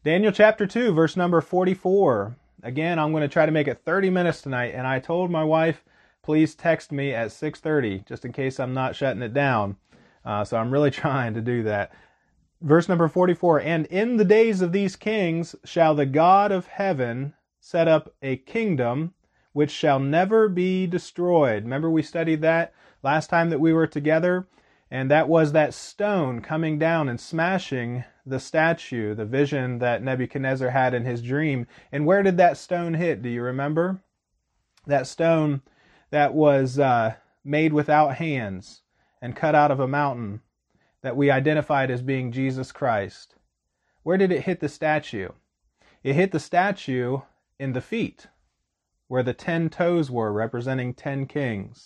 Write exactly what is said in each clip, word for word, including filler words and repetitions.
Daniel chapter two, verse number forty-four. Again, I'm going to try to make it thirty minutes tonight, and I told my wife, please text me at six thirty, just in case I'm not shutting it down. Uh, so I'm really trying to do that. Verse number forty-four, and in the days of these kings shall the God of heaven set up a kingdom which shall never be destroyed. Remember we studied that last time that we were together? And that was that stone coming down and smashing the statue, the vision that Nebuchadnezzar had in his dream. And where did that stone hit? Do you remember? That stone that was uh, made without hands and cut out of a mountain that we identified as being Jesus Christ. Where did it hit the statue? It hit the statue in the feet, where the ten toes were, representing ten kings.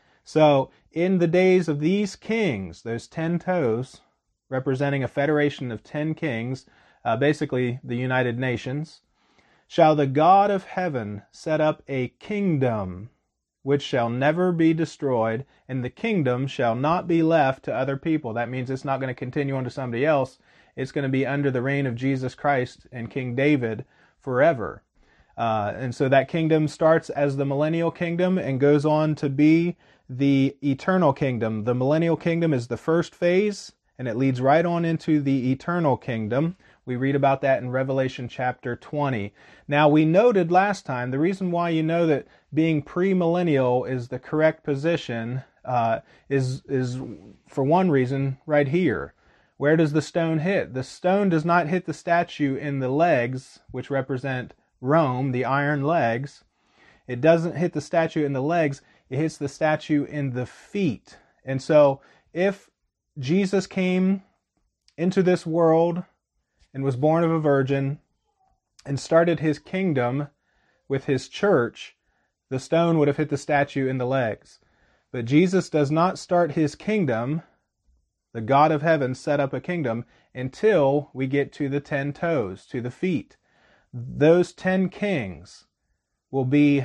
So, in the days of these kings, those ten toes, representing a federation of ten kings, uh, basically the United Nations, shall the God of heaven set up a kingdom which shall never be destroyed, and the kingdom shall not be left to other people. That means it's not going to continue on to somebody else. It's going to be under the reign of Jesus Christ and King David forever. Uh, and so that kingdom starts as the millennial kingdom and goes on to be the eternal kingdom. The millennial kingdom is the first phase, and it leads right on into the eternal kingdom. We read about that in Revelation chapter twenty. Now, we noted last time, the reason why you know that being premillennial is the correct position uh, is, is for one reason right here. Where does the stone hit? The stone does not hit the statue in the legs, which represent Rome, the iron legs. It doesn't hit the statue in the legs, it hits the statue in the feet. And so, if Jesus came into this world and was born of a virgin and started his kingdom with his church, the stone would have hit the statue in the legs. But Jesus does not start his kingdom, the God of heaven set up a kingdom, until we get to the ten toes, to the feet. Those ten kings will be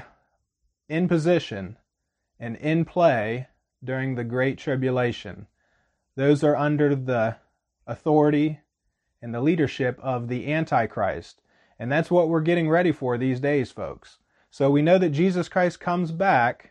in position and in play during the Great Tribulation. Those are under the authority and the leadership of the Antichrist. And that's what we're getting ready for these days, folks. So we know that Jesus Christ comes back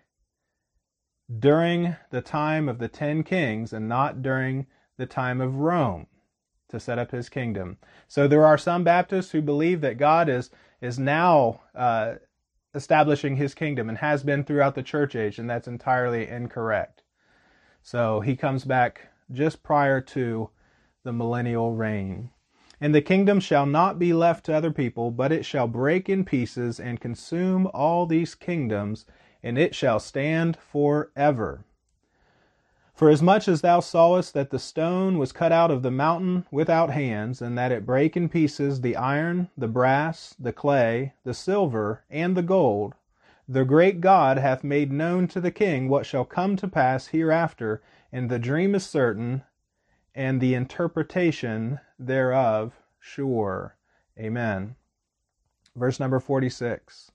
during the time of the ten kings and not during the time of Rome to set up his kingdom. So there are some Baptists who believe that God is, is now uh, establishing his kingdom and has been throughout the church age, and that's entirely incorrect. So he comes back just prior to the millennial reign. And the kingdom shall not be left to other people, but it shall break in pieces and consume all these kingdoms, and it shall stand forever. For as much as thou sawest that the stone was cut out of the mountain without hands, and that it brake in pieces the iron, the brass, the clay, the silver, and the gold, the great God hath made known to the king what shall come to pass hereafter, and the dream is certain, and the interpretation thereof sure. Amen. Verse number forty-six.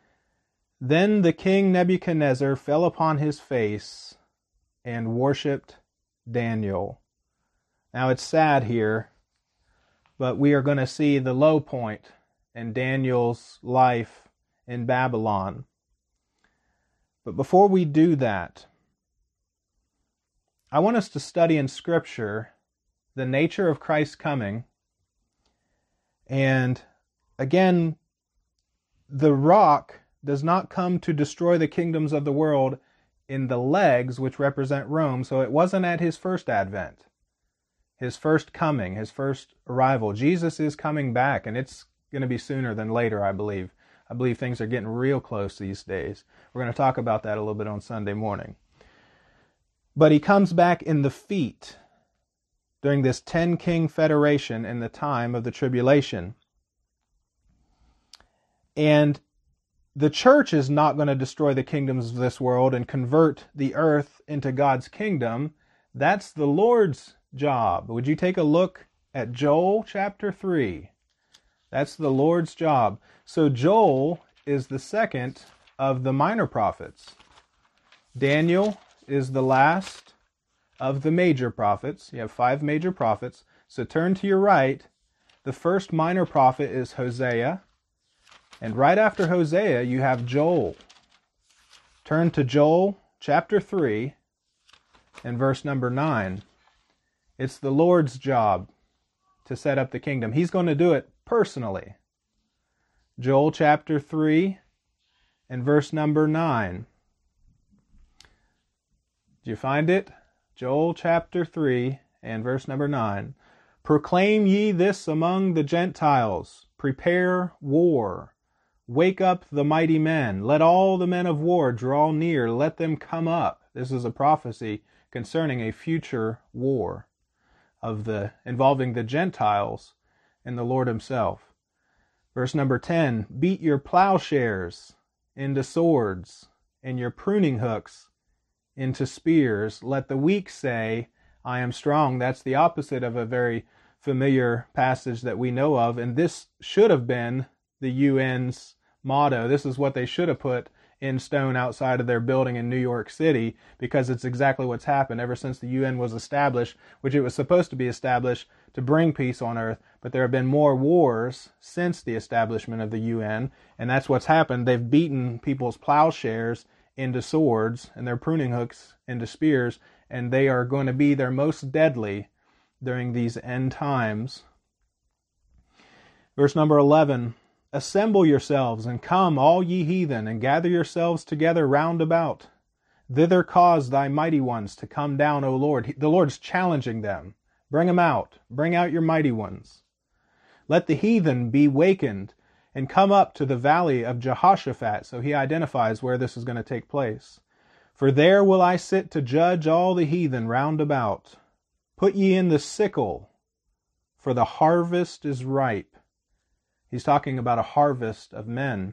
Then the king Nebuchadnezzar fell upon his face and worshipped Daniel. Now it's sad here, but we are going to see the low point in Daniel's life in Babylon. But before we do that, I want us to study in Scripture the nature of Christ's coming. And again, the rock does not come to destroy the kingdoms of the world in the legs, which represent Rome. So it wasn't at his first advent, his first coming, his first arrival. Jesus is coming back, and it's going to be sooner than later, I believe. I believe things are getting real close these days. We're going to talk about that a little bit on Sunday morning. But he comes back in the feet during this ten-king federation in the time of the tribulation. And the church is not going to destroy the kingdoms of this world and convert the earth into God's kingdom. That's the Lord's job. Would you take a look at Joel chapter three? That's the Lord's job. So Joel is the second of the minor prophets. Daniel is the last of the major prophets. You have five major prophets. So turn to your right the first minor prophet is Hosea. And right after Hosea, you have Joel. Turn to Joel chapter three and verse number nine. It's the Lord's job to set up the kingdom. He's going to do it personally. Joel chapter three and verse number nine. Did you find it? Joel chapter three and verse number nine. Proclaim ye this among the Gentiles. Prepare war. Wake up the mighty men. Let all the men of war draw near. Let them come up. This is a prophecy concerning a future war of the involving the Gentiles and the Lord himself. Verse number ten. Beat your plowshares into swords and your pruning hooks into spears. Let the weak say, I am strong. That's the opposite of a very familiar passage that we know of. And this should have been the U N's motto. This is what they should have put in stone outside of their building in New York City, because it's exactly what's happened ever since the U N was established, which it was supposed to be established to bring peace on earth. But there have been more wars since the establishment of the U N, and that's what's happened. They've beaten people's plowshares into swords and their pruning hooks into spears, and they are going to be their most deadly during these end times. Verse number eleven. Assemble yourselves, and come, all ye heathen, and gather yourselves together round about. Thither cause thy mighty ones to come down, O Lord. The Lord's challenging them. Bring them out. Bring out your mighty ones. Let the heathen be wakened, and come up to the valley of Jehoshaphat. So he identifies where this is going to take place. For there will I sit to judge all the heathen round about. Put ye in the sickle, for the harvest is ripe. He's talking about a harvest of men.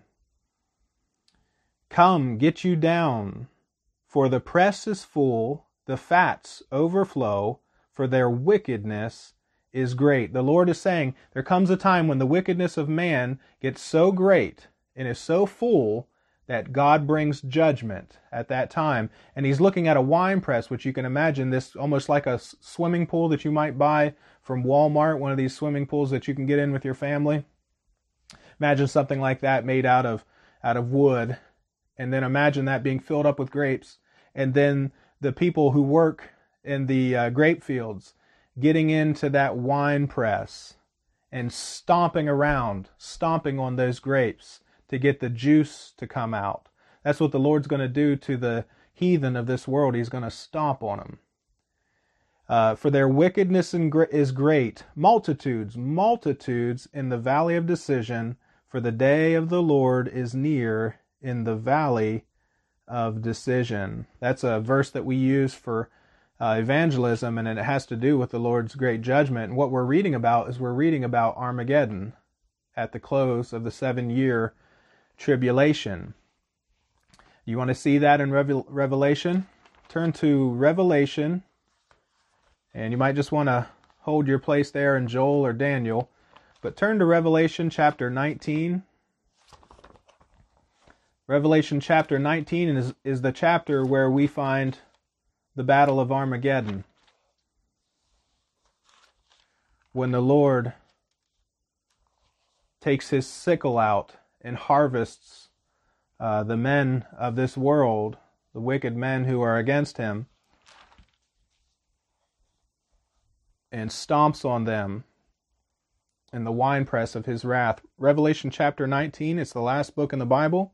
Come, get you down, for the press is full, the fats overflow, for their wickedness is great. The Lord is saying there comes a time when the wickedness of man gets so great and is so full that God brings judgment at that time. And he's looking at a wine press, which you can imagine this almost like a swimming pool that you might buy from Walmart, one of these swimming pools that you can get in with your family. Imagine something like that made out of out of wood, and then imagine that being filled up with grapes, and then the people who work in the uh, grape fields getting into that wine press and stomping around, stomping on those grapes to get the juice to come out. That's what the Lord's going to do to the heathen of this world. He's going to stomp on them. Uh, for their wickedness is great, multitudes, multitudes in the valley of decision. For the day of the Lord is near in the valley of decision. That's a verse that we use for uh, evangelism, and it has to do with the Lord's great judgment. And what we're reading about is we're reading about Armageddon at the close of the seven-year tribulation. You want to see that in Revel- Revelation? Turn to Revelation, and you might just want to hold your place there in Joel or Daniel. But turn to Revelation chapter nineteen. Revelation chapter nineteen is, is the chapter where we find the battle of Armageddon, when the Lord takes his sickle out and harvests uh, the men of this world, the wicked men who are against him, and stomps on them in the winepress of his wrath. Revelation chapter nineteen, it's the last book in the Bible.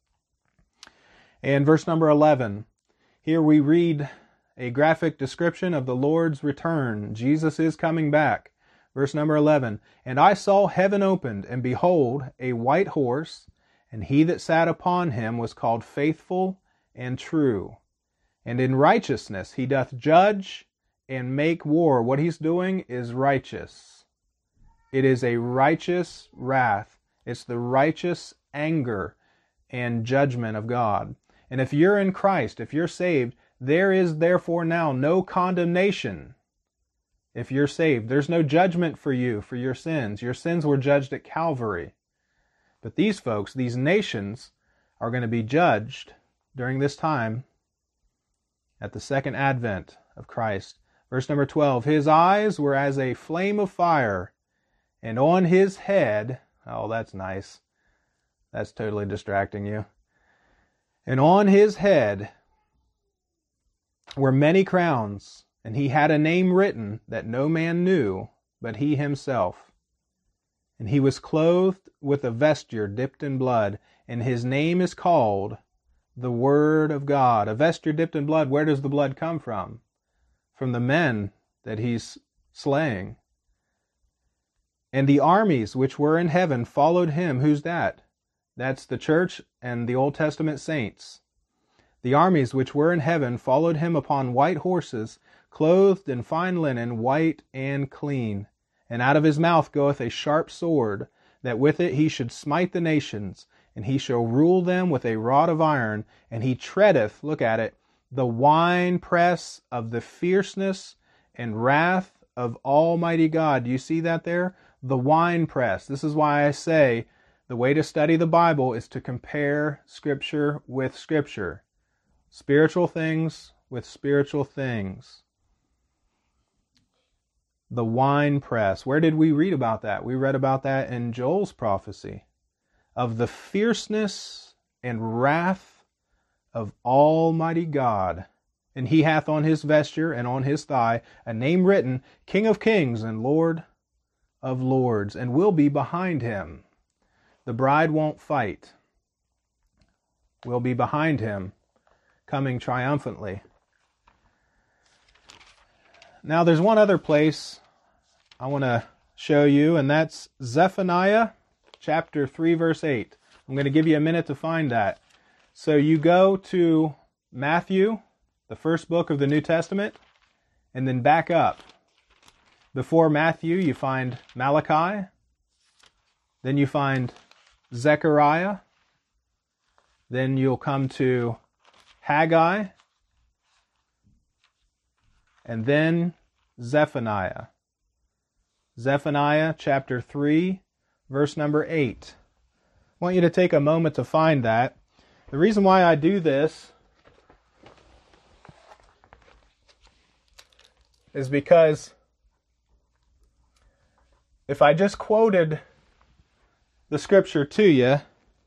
And verse number eleven. Here we read a graphic description of the Lord's return. Jesus is coming back. Verse number eleven. And I saw heaven opened, and behold, a white horse, and he that sat upon him was called Faithful and True. And in righteousness he doth judge and make war. What he's doing is righteous. It is a righteous wrath. It's the righteous anger and judgment of God. And if you're in Christ, if you're saved, there is therefore now no condemnation. If you're saved, there's no judgment for you for your sins. Your sins were judged at Calvary. But these folks, these nations, are going to be judged during this time at the second advent of Christ. Verse number twelve, his eyes were as a flame of fire, And on his head, oh, that's nice. That's totally distracting you. And on his head were many crowns, and he had a name written that no man knew but he himself. And he was clothed with a vesture dipped in blood, and his name is called the Word of God. A vesture dipped in blood, where does the blood come from? From the men that he's slaying. And the armies which were in heaven followed him. Who's that? That's the church and the Old Testament saints. The armies which were in heaven followed him upon white horses, clothed in fine linen, white and clean. And out of his mouth goeth a sharp sword, that with it he should smite the nations, and he shall rule them with a rod of iron, and he treadeth, look at it, the winepress of the fierceness and wrath of Almighty God. Do you see that there? The winepress. This is why I say the way to study the Bible is to compare Scripture with Scripture. Spiritual things with spiritual things. The winepress. Where did we read about that? We read about that in Joel's prophecy of the fierceness and wrath of Almighty God. And he hath on his vesture and on his thigh a name written, King of Kings and Lord of Lords, and will be behind him. The bride won't fight. Will be behind him, coming triumphantly. Now there's one other place I want to show you, and that's Zephaniah chapter three, verse eight. I'm going to give you a minute to find that. So you go to Matthew, the first book of the New Testament, and then back up. Before Matthew, you find Malachi. Then you find Zechariah. Then you'll come to Haggai. And then Zephaniah. Zephaniah chapter three, verse number eight. I want you to take a moment to find that. The reason why I do this is because if I just quoted the scripture to you,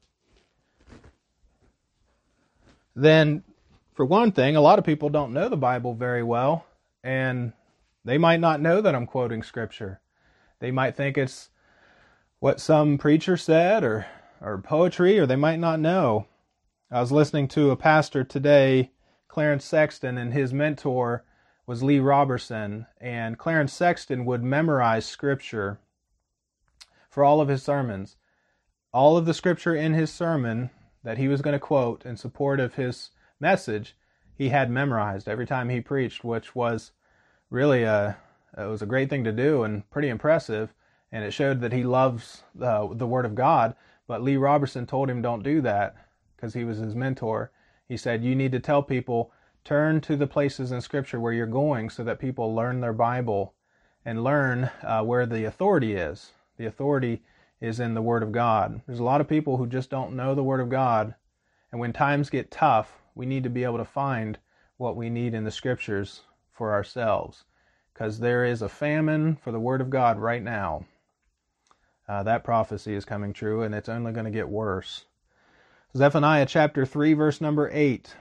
then for one thing, a lot of people don't know the Bible very well, and they might not know that I'm quoting scripture. They might think it's what some preacher said or, or poetry, or they might not know. I was listening to a pastor today, Clarence Sexton, and his mentor was Lee Roberson, and Clarence Sexton would memorize scripture for all of his sermons. All of the scripture in his sermon that he was going to quote in support of his message, he had memorized every time he preached, which was really a, it was a great thing to do and pretty impressive, and it showed that he loves the, the Word of God. But Lee Roberson told him don't do that because he was his mentor. He said, you need to tell people, turn to the places in Scripture where you're going so that people learn their Bible and learn uh, where the authority is. The authority is in the Word of God. There's a lot of people who just don't know the Word of God, and when times get tough, we need to be able to find what we need in the Scriptures for ourselves, because there is a famine for the Word of God right now. Uh, that prophecy is coming true, and it's only going to get worse. Zephaniah chapter three, verse number eight.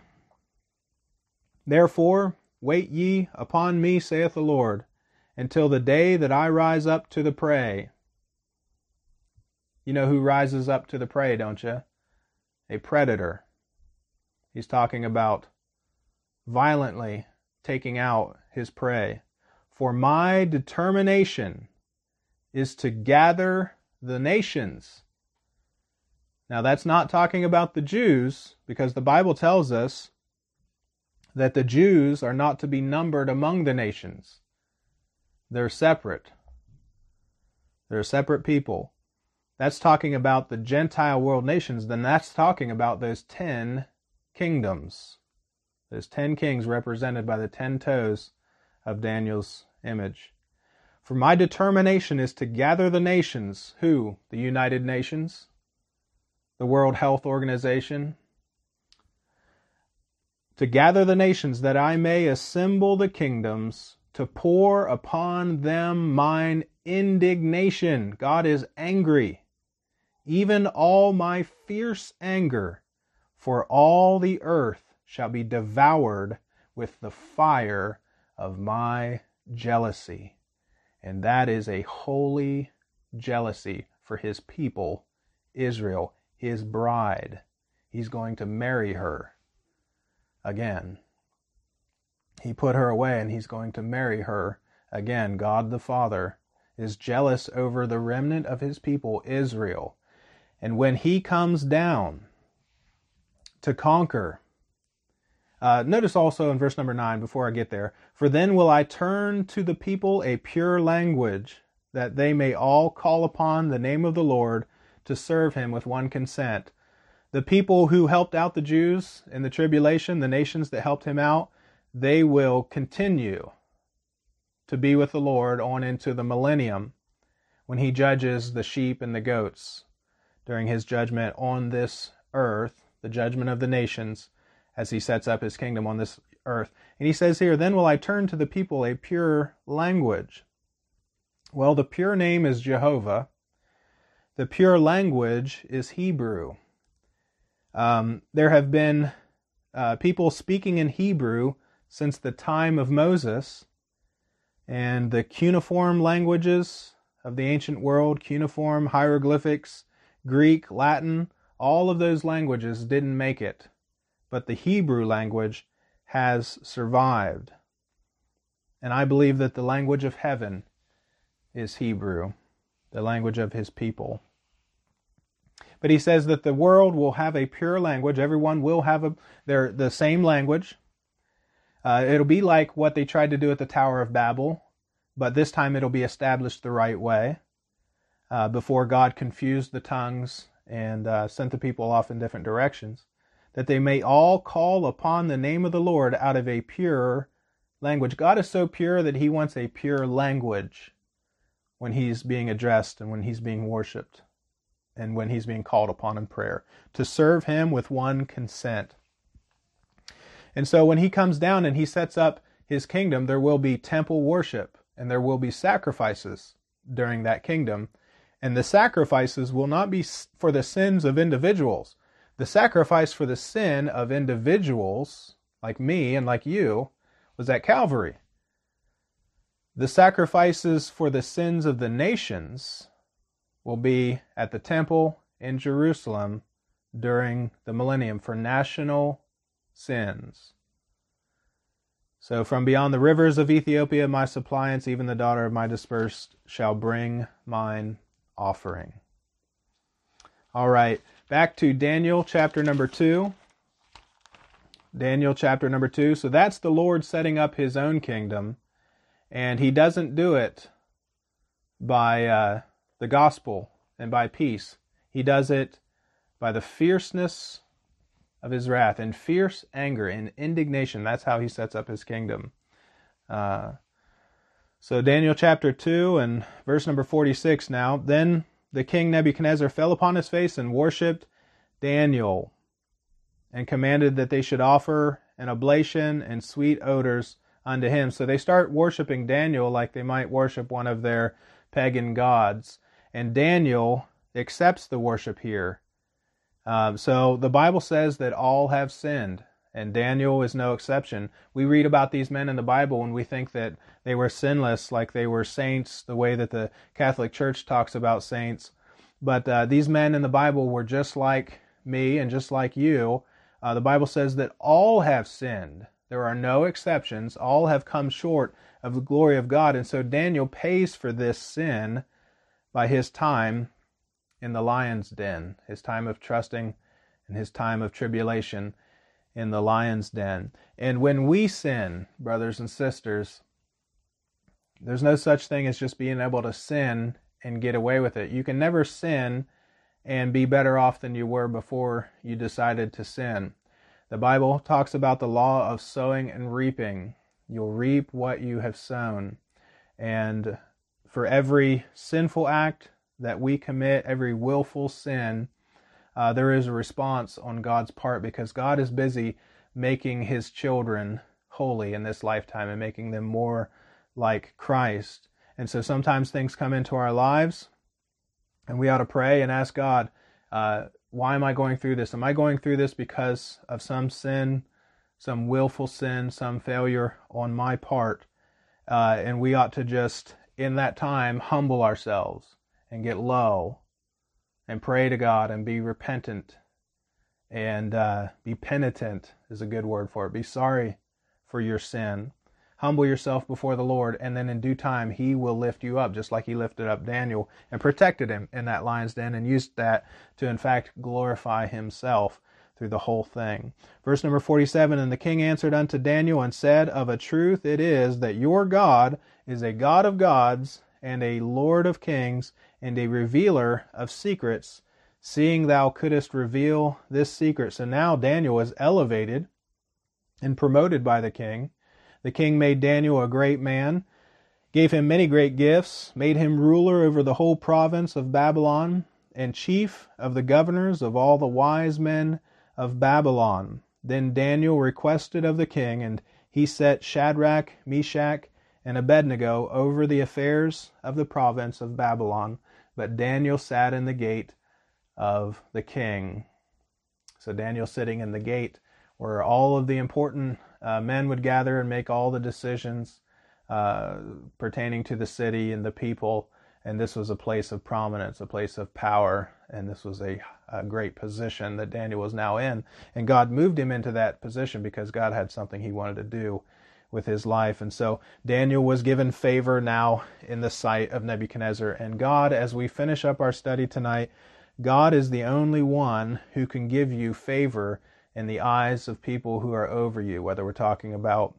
Therefore, wait ye upon me, saith the Lord, until the day that I rise up to the prey. You know who rises up to the prey, don't you? A predator. He's talking about violently taking out his prey. For my determination is to gather the nations. Now that's not talking about the Jews, because the Bible tells us that the Jews are not to be numbered among the nations. They're separate. They're a separate people. That's talking about the Gentile world nations. Then that's talking about those ten kingdoms. Those ten kings represented by the ten toes of Daniel's image. For my determination is to gather the nations. Who? The United Nations? The World Health Organization? To gather the nations that I may assemble the kingdoms to pour upon them mine indignation. God is angry, even all my fierce anger, for all the earth shall be devoured with the fire of my jealousy. And that is a holy jealousy for his people, Israel, his bride. He's going to marry her again. He put her away and he's going to marry her again. God the Father is jealous over the remnant of his people, Israel. And when he comes down to conquer, uh, notice also in verse number nine, before I get there, for then will I turn to the people a pure language, that they may all call upon the name of the Lord to serve him with one consent. The people who helped out the Jews in the tribulation, the nations that helped him out, they will continue to be with the Lord on into the millennium when he judges the sheep and the goats during his judgment on this earth, the judgment of the nations, as he sets up his kingdom on this earth. And he says here, then will I turn to the people a pure language. Well, the pure name is Jehovah. The pure language is Hebrew. Um, there have been uh, people speaking in Hebrew since the time of Moses, and the cuneiform languages of the ancient world, cuneiform, hieroglyphics, Greek, Latin, all of those languages didn't make it, but the Hebrew language has survived. And I believe that the language of heaven is Hebrew, the language of his people. But he says that the world will have a pure language. Everyone will have a, their, the same language. Uh, it'll be like what they tried to do at the Tower of Babel, but this time it'll be established the right way, uh, before God confused the tongues and uh, sent the people off in different directions, that they may all call upon the name of the Lord out of a pure language. God is so pure that he wants a pure language when he's being addressed and when he's being worshipped and when he's being called upon in prayer, to serve him with one consent. And so when he comes down and he sets up his kingdom, there will be temple worship and there will be sacrifices during that kingdom. And the sacrifices will not be for the sins of individuals. The sacrifice for the sin of individuals, like me and like you, was at Calvary. The sacrifices for the sins of the nations will be at the temple in Jerusalem during the millennium for national sins. So from beyond the rivers of Ethiopia, my suppliants, even the daughter of my dispersed, shall bring mine offering. All right, back to Daniel chapter number two. Daniel chapter number two. So that's the Lord setting up his own kingdom, and he doesn't do it by uh, the gospel and by peace. He does it by the fierceness of his wrath and fierce anger and indignation. That's how he sets up his kingdom. Uh, so Daniel chapter two and verse number forty-six now. Then the king Nebuchadnezzar fell upon his face and worshipped Daniel, and commanded that they should offer an oblation and sweet odors unto him. So they start worshiping Daniel like they might worship one of their pagan gods. And Daniel accepts the worship here. Um, so the Bible says that all have sinned, and Daniel is no exception. We read about these men in the Bible and we think that they were sinless, like they were saints, the way that the Catholic Church talks about saints. But uh, these men in the Bible were just like me and just like you. Uh, the Bible says that all have sinned. There are no exceptions. All have come short of the glory of God. And so Daniel pays for this sin by his time in the lion's den, his time of trusting and his time of tribulation in the lion's den. And when we sin, brothers and sisters, there's no such thing as just being able to sin and get away with it. You can never sin and be better off than you were before you decided to sin. The Bible talks about the law of sowing and reaping. You'll reap what you have sown. And for every sinful act that we commit, every willful sin, uh, there is a response on God's part, because God is busy making his children holy in this lifetime and making them more like Christ. And so sometimes things come into our lives, and we ought to pray and ask God, uh, why am I going through this? Am I going through this because of some sin, some willful sin, some failure on my part? Uh, and we ought to just, in that time, humble ourselves and get low and pray to God and be repentant and uh, be penitent is a good word for it. Be sorry for your sin. Humble yourself before the Lord, and then in due time He will lift you up, just like He lifted up Daniel and protected him in that lion's den, and used that to in fact glorify Himself through the whole thing. Verse number forty-seven, and the king answered unto Daniel and said, of a truth it is that your God is a God of gods and a Lord of kings and a revealer of secrets, seeing thou couldest reveal this secret. So now Daniel is elevated and promoted by the king. The king made Daniel a great man, gave him many great gifts, made him ruler over the whole province of Babylon, and chief of the governors of all the wise men of Babylon. Then Daniel requested of the king, and he set Shadrach, Meshach, and Abednego over the affairs of the province of Babylon. But Daniel sat in the gate of the king. So Daniel sitting in the gate where all of the important uh, men would gather and make all the decisions uh, pertaining to the city and the people. And this was a place of prominence, a place of power, and this was a, a great position that Daniel was now in. And God moved him into that position because God had something He wanted to do with his life. And so Daniel was given favor now in the sight of Nebuchadnezzar. And God, as we finish up our study tonight, God is the only one who can give you favor in the eyes of people who are over you, whether we're talking about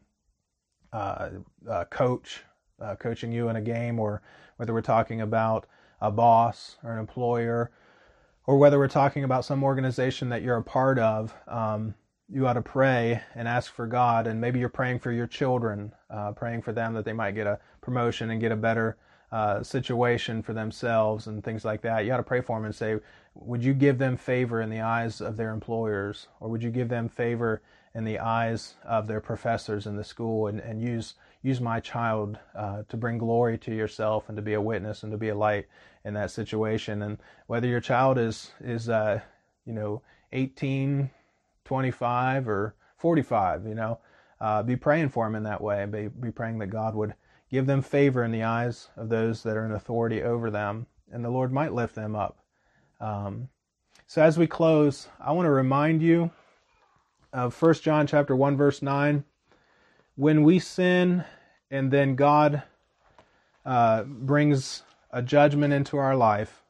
uh, a coach uh, coaching you in a game, or whether we're talking about a boss or an employer, or whether we're talking about some organization that you're a part of. Um, you ought to pray and ask for God, and maybe you're praying for your children, uh, praying for them that they might get a promotion and get a better Uh, situation for themselves and things like that. You ought to pray for them and say, would you give them favor in the eyes of their employers, or would you give them favor in the eyes of their professors in the school, and, and use use my child uh, to bring glory to yourself and to be a witness and to be a light in that situation. And whether your child is is uh, you know eighteen, twenty-five, or forty-five, you know, uh, be praying for them in that way. Be, be praying that God would give them favor in the eyes of those that are in authority over them, and the Lord might lift them up. Um, so as we close, I want to remind you of First John chapter one, verse nine. When we sin and then God uh, brings a judgment into our life,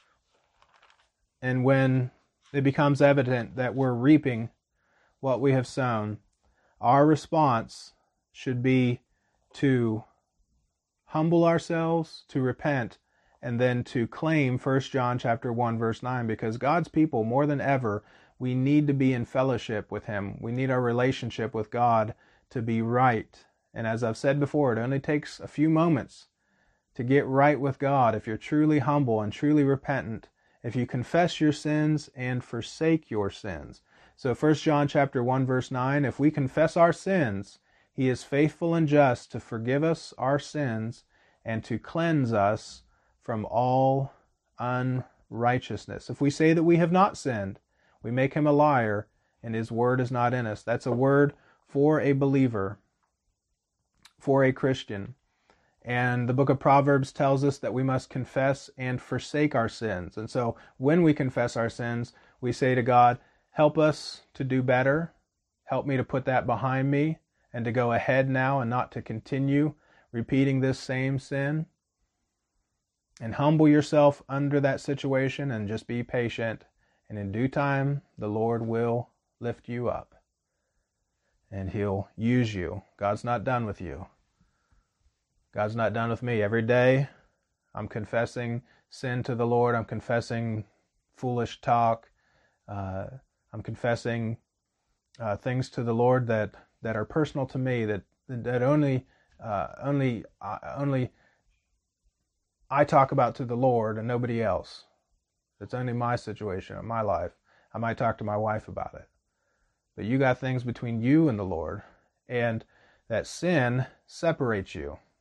and when it becomes evident that we're reaping what we have sown, our response should be to humble ourselves, to repent, and then to claim First John chapter one, verse nine, because God's people, more than ever, we need to be in fellowship with Him. We need our relationship with God to be right. And as I've said before, it only takes a few moments to get right with God if you're truly humble and truly repentant, if you confess your sins and forsake your sins. So First John chapter one, verse nine, if we confess our sins, He is faithful and just to forgive us our sins and to cleanse us from all unrighteousness. If we say that we have not sinned, we make Him a liar, and His word is not in us. That's a word for a believer, for a Christian. And the book of Proverbs tells us that we must confess and forsake our sins. And so when we confess our sins, we say to God, help us to do better. Help me to put that behind me, and to go ahead now and not to continue repeating this same sin. And humble yourself under that situation and just be patient. And in due time, the Lord will lift you up. And He'll use you. God's not done with you. God's not done with me. Every day, I'm confessing sin to the Lord. I'm confessing foolish talk. Uh, I'm confessing uh, things to the Lord that that are personal to me, that that only uh, only uh, only I talk about to the Lord and nobody else. It's only my situation or my life. I might talk to my wife about it, but you got things between you and the Lord, and that sin separates you.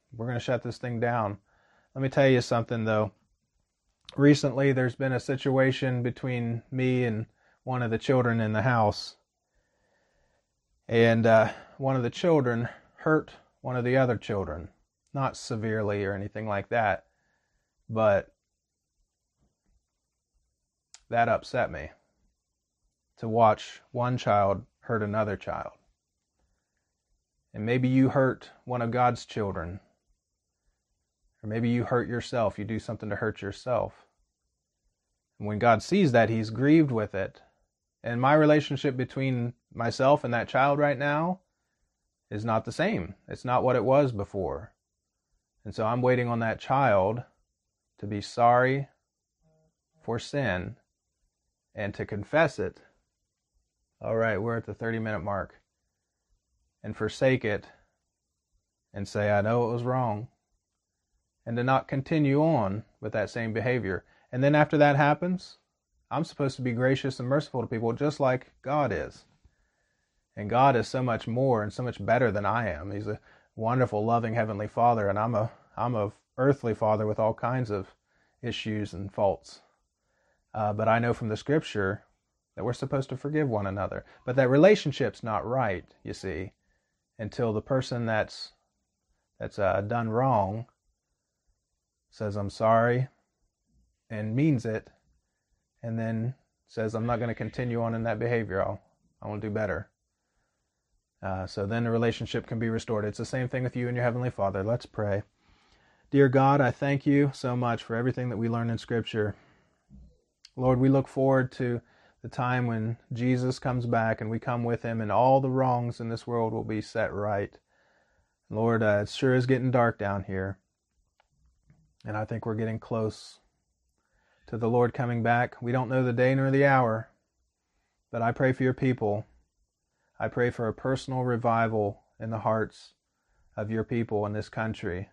We're going to shut this thing down. Let me tell you something, though. Recently, there's been a situation between me and one of the children in the house. And uh, one of the children hurt one of the other children. Not severely or anything like that. But that upset me. To watch one child hurt another child. And maybe you hurt one of God's children. Or maybe you hurt yourself. You do something to hurt yourself. And when God sees that, He's grieved with it. And my relationship between myself and that child right now is not the same. It's not what it was before. And so I'm waiting on that child to be sorry for sin and to confess it. All right, we're at the thirty minute mark. And forsake it and say, I know it was wrong. And to not continue on with that same behavior. And then after that happens, I'm supposed to be gracious and merciful to people just like God is. And God is so much more and so much better than I am. He's a wonderful, loving Heavenly Father, and I'm a I'm a earthly father with all kinds of issues and faults. Uh, but I know from the Scripture that we're supposed to forgive one another. But that relationship's not right, you see, until the person that's that's uh, done wrong says, I'm sorry, and means it, and then says, I'm not going to continue on in that behavior. I'll, I want to do better. Uh, so then the relationship can be restored. It's the same thing with you and your Heavenly Father. Let's pray. Dear God, I thank you so much for everything that we learn in Scripture. Lord, we look forward to the time when Jesus comes back and we come with Him and all the wrongs in this world will be set right. Lord, uh, it sure is getting dark down here. And I think we're getting close to the Lord coming back. We don't know the day nor the hour, but I pray for your people. I pray for a personal revival in the hearts of your people in this country,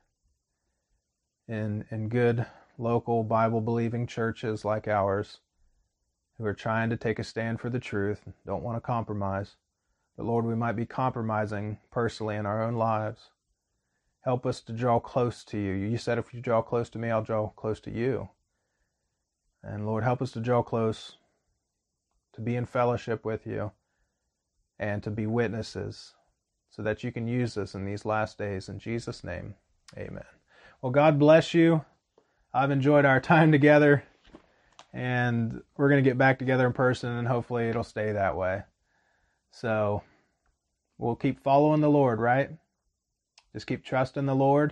in, in good local Bible-believing churches like ours, who are trying to take a stand for the truth, don't want to compromise. But Lord, we might be compromising personally in our own lives. Help us to draw close to you. You said if you draw close to me, I'll draw close to you. And Lord, help us to draw close, to be in fellowship with you, and to be witnesses, so that you can use us in these last days. In Jesus' name, amen. Well, God bless you. I've enjoyed our time together, and we're going to get back together in person, and hopefully it'll stay that way. So we'll keep following the Lord, right? Just keep trusting the Lord,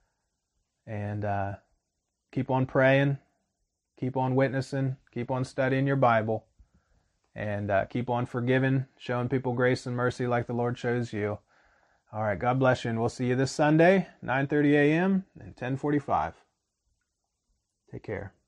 and uh, keep on praying, keep on witnessing, keep on studying your Bible, and uh, keep on forgiving, showing people grace and mercy like the Lord shows you. All right, God bless you, and we'll see you this Sunday, nine thirty a.m. and ten forty-five. Take care.